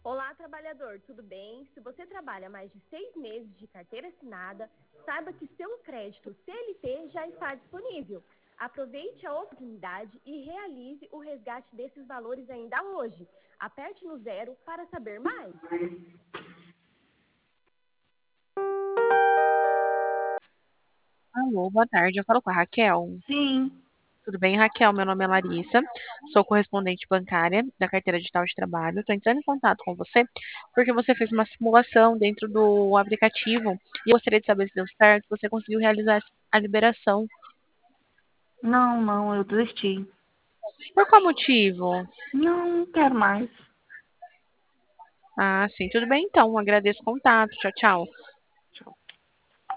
Olá, trabalhador, tudo bem? Se você trabalha mais de 6 meses de carteira assinada, saiba que seu crédito CLT já está disponível. Aproveite a oportunidade e realize o resgate desses valores ainda hoje. Aperte no 0 para saber mais. Alô, boa tarde. Eu falo com a Raquel. Sim. Tudo bem, Raquel? Meu nome é Larissa. Sou correspondente bancária da carteira digital de trabalho. Estou entrando em contato com você porque você fez uma simulação dentro do aplicativo e eu gostaria de saber se deu certo, se você conseguiu realizar a liberação. Não, eu desisti. Por qual motivo? Não quero mais. Ah, sim, tudo bem então. Agradeço o contato. Tchau, tchau.